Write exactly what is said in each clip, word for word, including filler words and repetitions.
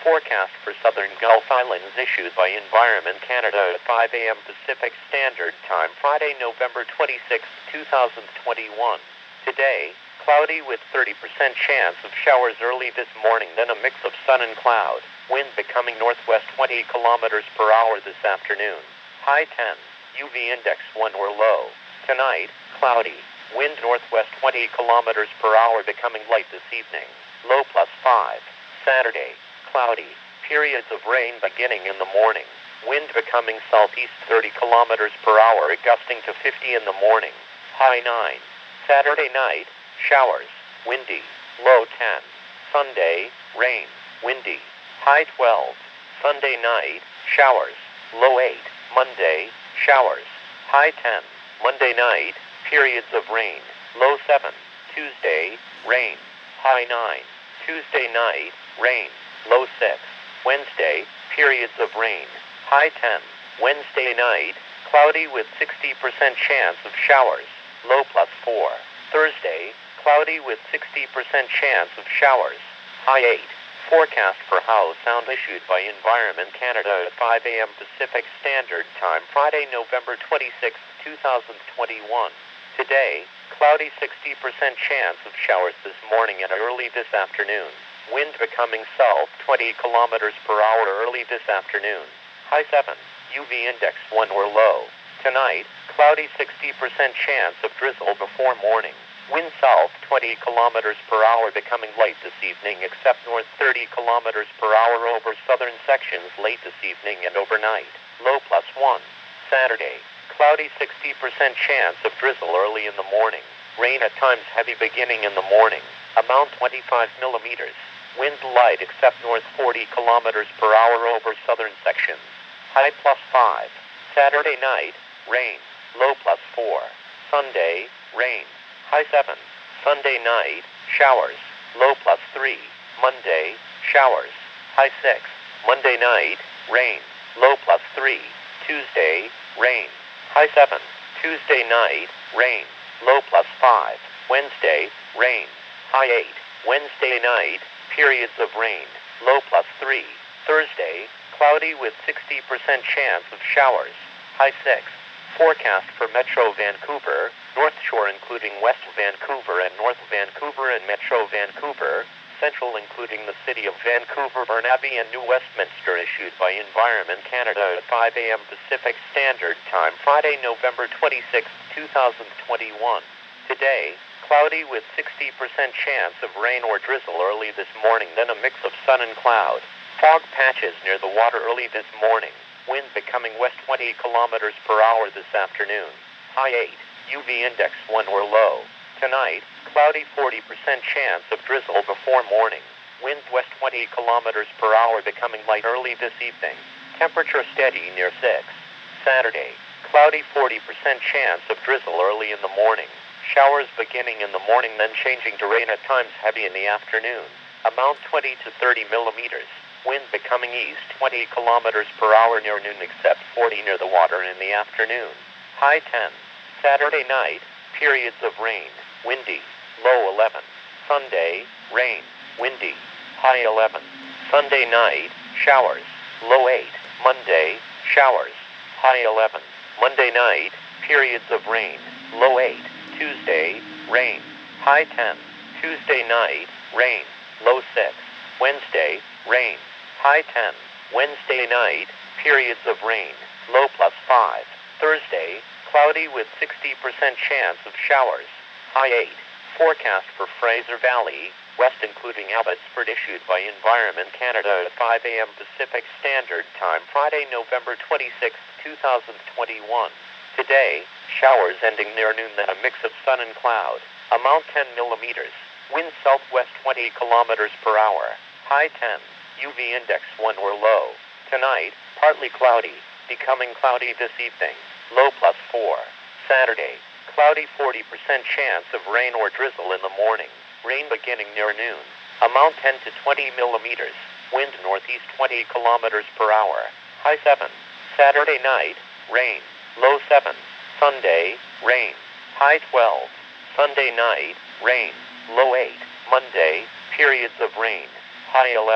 Forecast for southern Gulf Islands issued by Environment Canada at five a.m. Pacific Standard Time, Friday, November twenty-sixth, two thousand twenty-one. Today, cloudy with thirty percent chance of showers early this morning, then a mix of sun and cloud. Wind becoming northwest twenty kilometers per hour this afternoon. High ten. U V index one or low. Tonight, cloudy. Wind northwest twenty kilometers per hour becoming light this evening. Low plus five. Saturday, cloudy. Periods of rain beginning in the morning. Wind becoming southeast thirty kilometers per hour, gusting to fifty in the morning. High nine. Saturday night, showers. Windy. Low ten. Sunday, rain. Windy. High twelve. Sunday night, showers. Low eight. Monday, showers. High ten. Monday night, periods of rain. Low seven. Tuesday, rain. High nine. Tuesday night, rain. Low six. Wednesday, periods of rain. High ten. Wednesday night, cloudy with sixty percent chance of showers. Low plus four. Thursday, cloudy with sixty percent chance of showers. High eight. Forecast for Howe Sound issued by Environment Canada at five a.m. Pacific Standard Time, Friday, November twenty-sixth, two thousand twenty-one. Today, cloudy sixty percent chance of showers this morning and early this afternoon. Wind becoming south twenty kilometers per hour early this afternoon. High seven. U V index one or low. Tonight, cloudy sixty percent chance of drizzle before morning. Wind south twenty kilometers per hour becoming light this evening, except north thirty kilometers per hour over southern sections late this evening and overnight. Low plus one. Saturday, cloudy sixty percent chance of drizzle early in the morning. Rain at times heavy beginning in the morning. Amount twenty-five millimeters. Wind light except north forty kilometers per hour over southern sections. High plus five. Saturday night, rain. Low plus four. Sunday, rain. High seven. Sunday night, showers. Low plus three. Monday, showers. High six. Monday night, rain. Low plus three. Tuesday, rain. High seven. Tuesday night, rain. Low plus five. Wednesday, rain. High eight. Wednesday night, periods of rain. Low plus three. Thursday, cloudy with sixty percent chance of showers. High six. Forecast for Metro Vancouver, North Shore including West Vancouver and North Vancouver and Metro Vancouver, Central including the city of Vancouver, Burnaby and New Westminster issued by Environment Canada at five a.m. Pacific Standard Time, Friday, November twenty-sixth, two thousand twenty-one. Today, cloudy with sixty percent chance of rain or drizzle early this morning, then a mix of sun and cloud. Fog patches near the water early this morning. Wind becoming west twenty kilometers per hour this afternoon. High eight. U V index one or low. Tonight, cloudy forty percent chance of drizzle before morning. Winds west twenty kilometers per hour becoming light early this evening. Temperature steady near six. Saturday, cloudy forty percent chance of drizzle early in the morning. Showers beginning in the morning, then changing to rain at times heavy in the afternoon. Amount twenty to thirty millimeters. Wind becoming east twenty kilometers per hour near noon, except forty near the water in the afternoon. High ten. Saturday night, periods of rain. Windy. Low eleven. Sunday, rain. Windy. High eleven. Sunday night, showers. Low eight. Monday, showers. High eleven. Monday night, periods of rain. Low eight. Tuesday, rain. High ten. Tuesday night, rain. Low six. Wednesday, rain. High ten. Wednesday night, periods of rain. Low plus five. Thursday, cloudy with sixty percent chance of showers. High eight. Forecast for Fraser Valley, West including Abbotsford issued by Environment Canada at five a.m. Pacific Standard Time, Friday, November twenty-sixth, two thousand twenty-one. Today, showers ending near noon, then a mix of sun and cloud. Amount ten millimeters. Wind southwest twenty kilometers per hour. High ten. U V index one or low. Tonight, partly cloudy, becoming cloudy this evening. Low plus four. Saturday, cloudy forty percent chance of rain or drizzle in the morning. Rain beginning near noon. Amount ten to twenty millimeters. Wind northeast twenty kilometers per hour. High seven. Saturday night, rain. Low seven. Sunday, rain. High twelve. Sunday night, rain. Low eight. Monday, periods of rain. High eleven.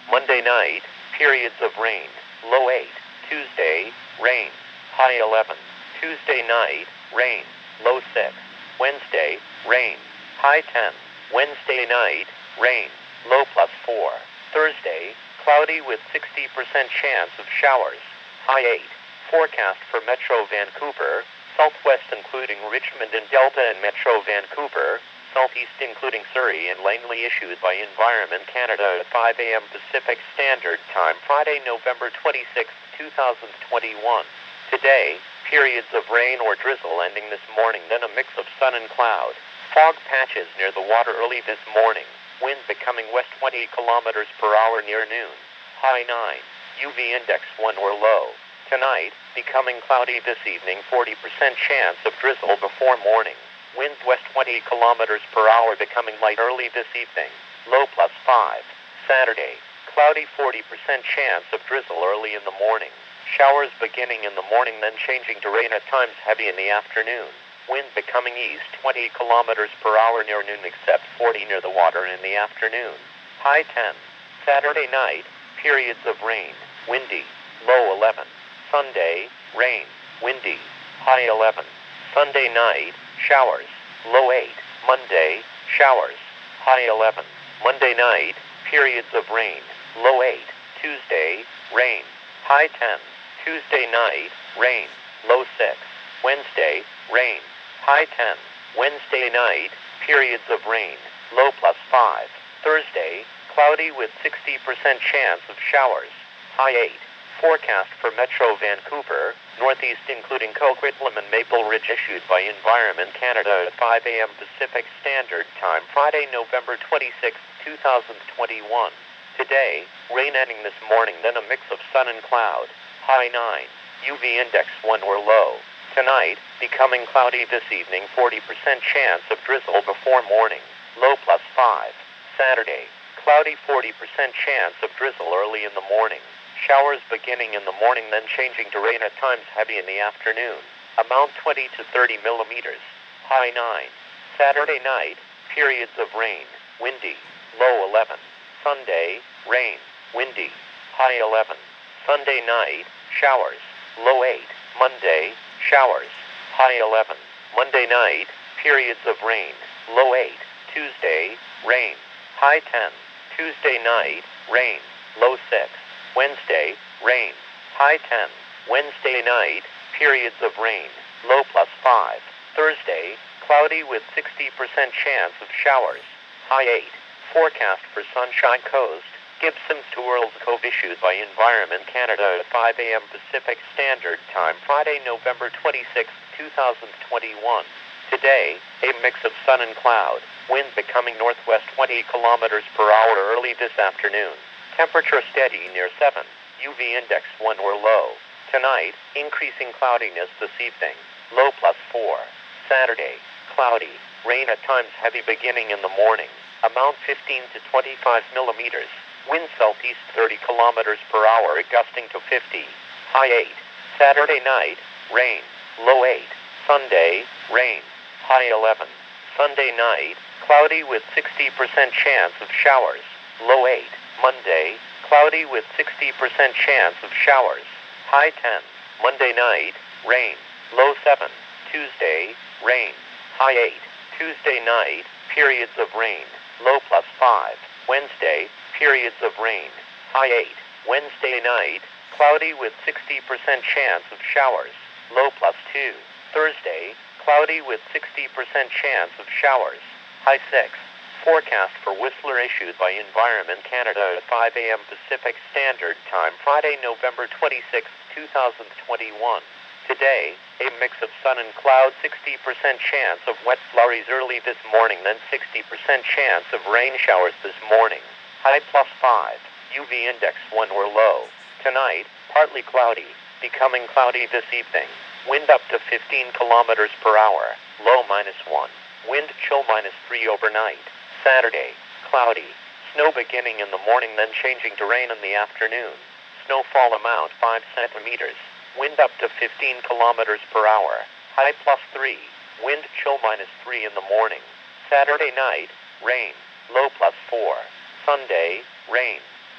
Monday night, periods of rain, low eight. Tuesday, rain, high eleven. Tuesday night, rain, low six. Wednesday, rain, high ten. Wednesday night, rain, low plus four. Thursday, cloudy with sixty percent chance of showers, high eight. Forecast for Metro Vancouver, Southwest including Richmond and Delta and Metro Vancouver, Southeast including Surrey and Langley issued by Environment Canada at five a.m. Pacific Standard Time, Friday, November twenty-sixth, two thousand twenty-one. Today, periods of rain or drizzle ending this morning, then a mix of sun and cloud. Fog patches near the water early this morning. Wind becoming west twenty kilometers per hour near noon. High nine. U V index one or low. Tonight, becoming cloudy this evening, forty percent chance of drizzle before morning. Wind west twenty kilometers per hour becoming light early this evening. Low plus five. Saturday, cloudy forty percent chance of drizzle early in the morning. Showers beginning in the morning then changing to rain at times heavy in the afternoon. Wind becoming east twenty kilometers per hour near noon except forty near the water in the afternoon. High ten. Saturday night, periods of rain, windy, low eleven. Sunday, rain, windy, high eleven. Sunday night, showers, low eight. Monday, showers, high eleven. Monday night, periods of rain, low eight. Tuesday, rain, high ten. Tuesday night, rain, low six. Wednesday, rain, high ten. Wednesday night, periods of rain, low plus five. Thursday, cloudy with sixty percent chance of showers, high eight. Forecast for Metro Vancouver, Northeast including Coquitlam and Maple Ridge issued by Environment Canada at five a.m. Pacific Standard Time, Friday, November twenty-sixth, two thousand twenty-one. Today, rain ending this morning, then a mix of sun and cloud, high nine. U V index one or low. Tonight, becoming cloudy this evening, forty percent chance of drizzle before morning, low plus five. Saturday, cloudy forty percent chance of drizzle early in the morning. Showers beginning in the morning then changing to rain at times heavy in the afternoon. Amount twenty to thirty millimeters. High nine. Saturday night, periods of rain, windy, low eleven. Sunday, rain, windy, high eleven. Sunday night, showers, low eight. Monday, showers, high eleven. Monday night, periods of rain, low eight. Tuesday, rain, high ten. Tuesday night, rain, low six. Wednesday, rain, high ten. Wednesday night, periods of rain, low plus five. Thursday, cloudy with sixty percent chance of showers, high eight. Forecast for Sunshine Coast, Gibson's to Earls Cove issued by Environment Canada at five a.m. Pacific Standard Time, Friday, November twenty-sixth, two thousand twenty-one. Today, a mix of sun and cloud, wind becoming northwest twenty kilometers per hour early this afternoon. Temperature steady near seven, U V index one or low. Tonight, increasing cloudiness this evening, low plus four. Saturday, cloudy, rain at times heavy beginning in the morning. Amount fifteen to twenty-five millimeters. Wind southeast thirty kilometers per hour, gusting to fifty. High eight. Saturday night, rain, low eight. Sunday, rain, high eleven. Sunday night, cloudy with sixty percent chance of showers, low eight. Monday, cloudy with sixty percent chance of showers, high ten. Monday night, rain, low seven. Tuesday, rain, high eight. Tuesday night, periods of rain, low plus five. Wednesday, periods of rain, high eight. Wednesday night, cloudy with sixty percent chance of showers, low plus two. Thursday, cloudy with sixty percent chance of showers, high six. Forecast for Whistler issued by Environment Canada at five a.m. Pacific Standard Time, Friday, November twenty-sixth, two thousand twenty-one. Today, a mix of sun and cloud, sixty percent chance of wet flurries early this morning, then sixty percent chance of rain showers this morning. High plus five, U V index one or low. Tonight, partly cloudy, becoming cloudy this evening. Wind up to fifteen kilometers per hour, low minus one. Wind chill minus three overnight. Saturday, cloudy, snow beginning in the morning then changing to rain in the afternoon. Snowfall amount five centimeters. Wind up to fifteen kilometers per hour. High plus three. Wind chill minus three in the morning. Saturday night, rain, low plus four. Sunday, rain,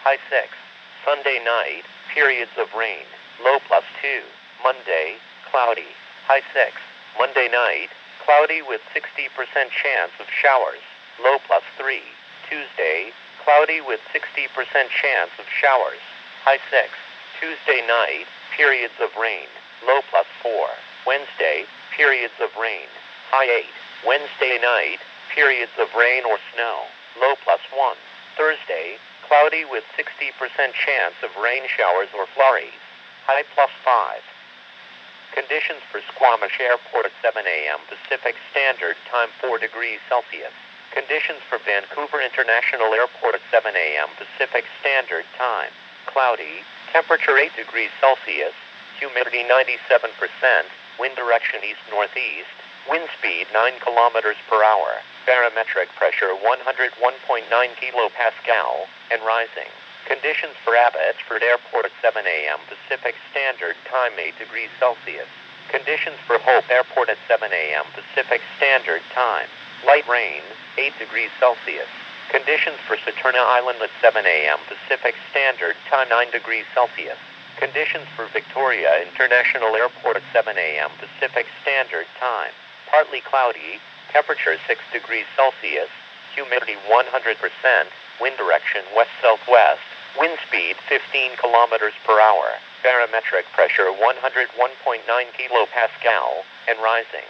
high six. Sunday night, periods of rain, low plus two. Monday, cloudy, high six. Monday night, cloudy with sixty percent chance of showers, low plus three. Tuesday, cloudy with sixty percent chance of showers, high six. Tuesday night, periods of rain, low plus four. Wednesday, periods of rain, high eight. Wednesday night, periods of rain or snow, low plus one. Thursday, cloudy with sixty percent chance of rain showers or flurries, high plus five. Conditions for Squamish Airport at seven a.m. Pacific Standard Time four degrees Celsius. Conditions for Vancouver International Airport at seven a.m. Pacific Standard Time. Cloudy, temperature eight degrees Celsius, humidity ninety-seven percent, wind direction east-northeast, wind speed nine kilometers per hour, barometric pressure one hundred one point nine kilopascal, and rising. Conditions for Abbotsford Airport at seven a.m. Pacific Standard Time eight degrees Celsius. Conditions for Hope Airport at seven a.m. Pacific Standard Time. Light rain, eight degrees Celsius. Conditions for Saturna Island at seven a.m. Pacific Standard Time nine degrees Celsius. Conditions for Victoria International Airport at seven a.m. Pacific Standard Time. Partly cloudy, temperature six degrees Celsius, humidity one hundred percent, wind direction west-southwest, wind speed fifteen kilometers per hour, barometric pressure one hundred one point nine kilopascal, and rising.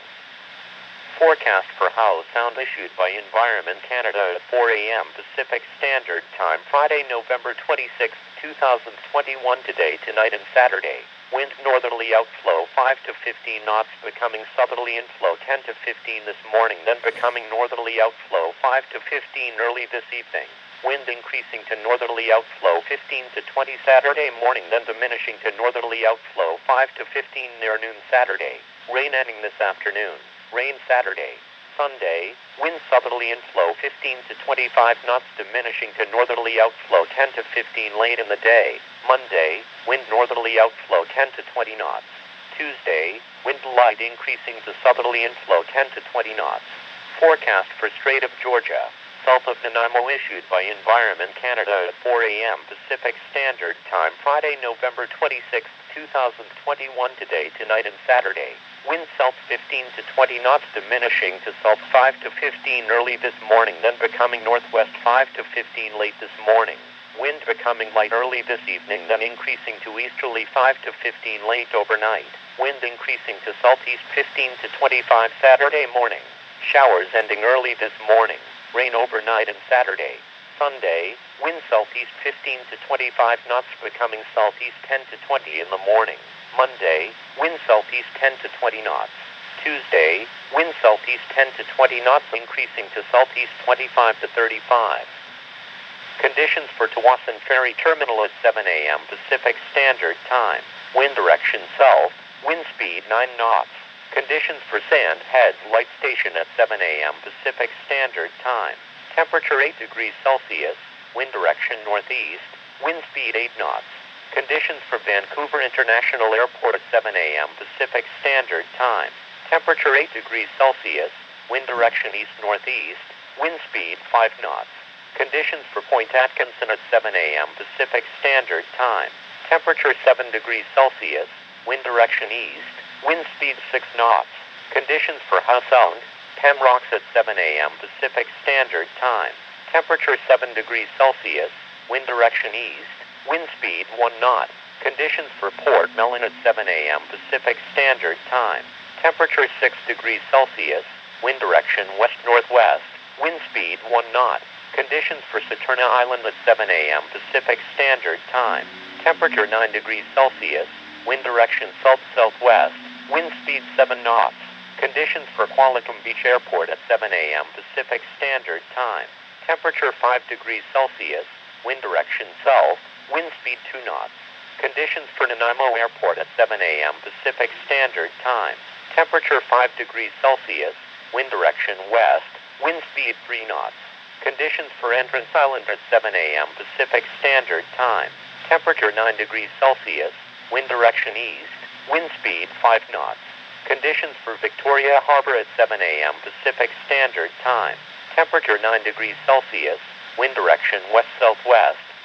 Forecast for Howe Sound issued by Environment Canada at four a.m. Pacific Standard Time, Friday, November twenty-sixth, two thousand twenty-one, today, tonight, and Saturday. Wind northerly outflow five to fifteen knots, becoming southerly inflow ten to fifteen this morning, then becoming northerly outflow five to fifteen early this evening. Wind increasing to northerly outflow fifteen to twenty Saturday morning, then diminishing to northerly outflow five to fifteen near noon Saturday. Rain ending this afternoon. Rain Saturday. Sunday, wind southerly inflow fifteen to twenty-five knots, diminishing to northerly outflow ten to fifteen late in the day. Monday, wind northerly outflow ten to twenty knots. Tuesday, wind light increasing to southerly inflow ten to twenty knots. Forecast for Strait of Georgia, south of Nanaimo, issued by Environment Canada at four a.m. Pacific Standard Time, Friday, November twenty-sixth, two thousand twenty-one, today, tonight, and Saturday. Wind south fifteen to twenty knots, diminishing to south five to fifteen early this morning, then becoming northwest five to fifteen late this morning. Wind becoming light early this evening, then increasing to easterly five to fifteen late overnight. Wind increasing to southeast fifteen to twenty-five Saturday morning. Showers ending early this morning. Rain overnight and Saturday. Sunday, wind southeast fifteen to twenty-five knots, becoming southeast ten to twenty in the morning. Monday, wind southeast ten to twenty knots. Tuesday, wind southeast ten to twenty knots, increasing to southeast twenty-five to thirty-five. Conditions for Tawasin Ferry Terminal at seven a.m. Pacific Standard Time. Wind direction south, wind speed nine knots. Conditions for Sand Heads Light Station at seven a.m. Pacific Standard Time. Temperature eight degrees Celsius, wind direction northeast, wind speed eight knots. Conditions for Vancouver International Airport at seven a.m. Pacific Standard Time. Temperature eight degrees Celsius, wind direction east-northeast, wind speed five knots. Conditions for Point Atkinson at seven a.m. Pacific Standard Time. Temperature seven degrees Celsius, wind direction east, wind speed six knots. Conditions for Howe Sound, Pembroke at seven a.m. Pacific Standard Time. Temperature seven degrees Celsius, wind direction east, wind speed one knot. Conditions for Port Mellon at seven a.m. Pacific Standard Time. Temperature six degrees Celsius, wind direction west-northwest, wind speed one knot. Conditions for Saturna Island at seven a.m. Pacific Standard Time. Temperature nine degrees Celsius, wind direction south-southwest, wind speed seven knots. Conditions for Qualicum Beach Airport at seven a.m. Pacific Standard Time. Temperature five degrees Celsius, wind direction south, wind speed two knots. Conditions for Nanaimo Airport at seven a.m. Pacific Standard Time. Temperature five degrees Celsius, wind direction west, wind speed three knots. Conditions for Entrance Island at seven a.m. Pacific Standard Time. Temperature nine degrees Celsius, wind direction east, wind speed five knots. Conditions for Victoria Harbor at seven a.m. Pacific Standard Time. Temperature nine degrees Celsius, wind direction west-southwest,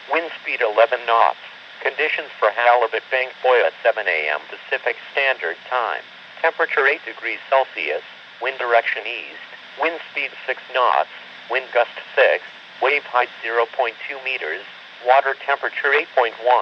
Wind speed eleven knots. Conditions for Halibut Bank Buoy at seven a.m. Pacific Standard Time. Temperature eight degrees Celsius. Wind direction east. Wind speed six knots. Wind gust six. Wave height zero point two meters. Water temperature eight point one.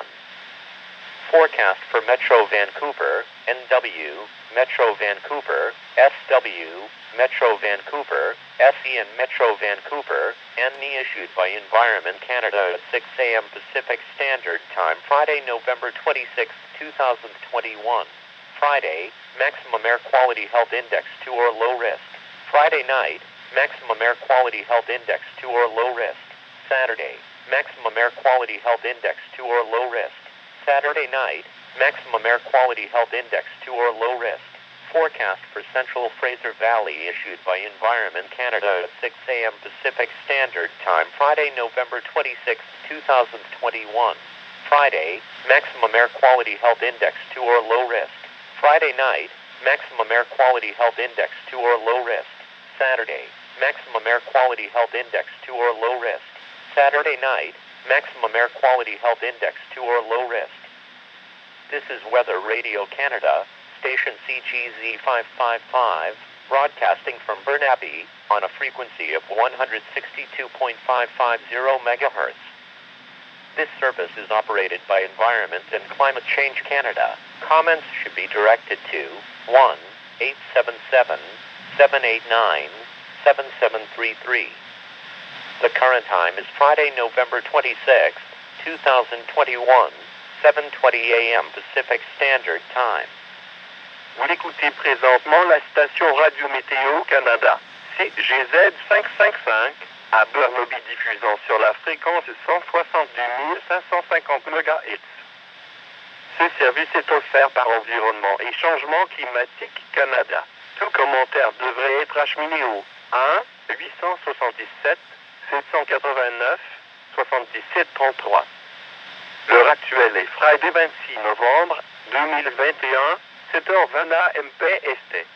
Forecast for Metro Vancouver, N W, Metro Vancouver, S W, Metro Vancouver, S E and Metro Vancouver, N E issued by Environment Canada at six a.m. Pacific Standard Time, Friday, November twenty-sixth, two thousand twenty-one. Friday, maximum air quality health index two or low risk. Friday night, maximum air quality health index two or low risk. Saturday, maximum air quality health index two or low risk. Saturday night, maximum air quality health index two or low risk. Forecast for Central Fraser Valley issued by Environment Canada at six a.m. Pacific Standard Time, Friday, November twenty-sixth, two thousand twenty-one. Friday, maximum air quality health index two or low risk. Friday night, maximum air quality health index two or low risk. Saturday, maximum air quality health index two or low risk. Saturday night, maximum air quality health index two or low risk. This is Weather Radio Canada, station C G Z five five five, broadcasting from Burnaby on a frequency of one hundred sixty-two point five five zero megahertz. This service is operated by Environment and Climate Change Canada. Comments should be directed to one eight seven seven, seven eight nine, seven seven three three. The current time is Friday, November twenty-sixth, two thousand twenty-one, seven twenty a.m. Pacific Standard Time. Vous l'écoutez présentement la station Radio Météo Canada, C G Z cinq cent cinquante-cinq, à Burnaby, diffusant sur la fréquence cent soixante-deux mille cinq cent cinquante mégahertz. Ce service est offert par Environnement et Changement Climatique Canada. Tout commentaire devrait être acheminé au un huit sept sept, sept huit neuf, soixante-dix-sept trente-trois. L'heure actuelle est Friday vingt-six novembre deux mille vingt et un, sept heures vingt M P S T.